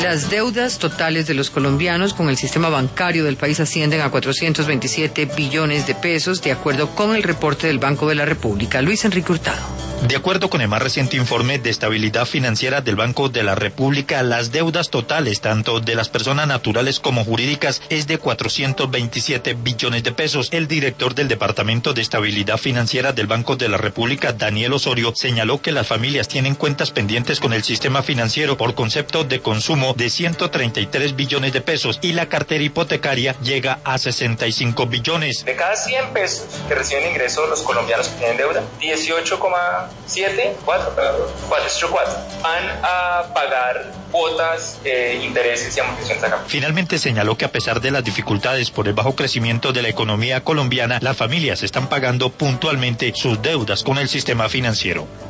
Las deudas totales de los colombianos con el sistema bancario del país ascienden a 427 billones de pesos, de acuerdo con el reporte del Banco de la República. Luis Enrique Hurtado. De acuerdo con el más reciente informe de estabilidad financiera del Banco de la República, las deudas totales, tanto de las personas naturales como jurídicas, es de 427 billones de pesos. El director del Departamento de Estabilidad Financiera del Banco de la República, Daniel Osorio, señaló que las familias tienen cuentas pendientes con el sistema financiero por concepto de consumo de 133 billones de pesos y la cartera hipotecaria llega a 65 billones. De cada 100 pesos que reciben ingresos los colombianos que tienen deuda, 18,4 van a pagar cuotas, intereses y amortizaciones acá. Finalmente señaló que a pesar de las dificultades por el bajo crecimiento de la economía colombiana, las familias están pagando puntualmente sus deudas con el sistema financiero.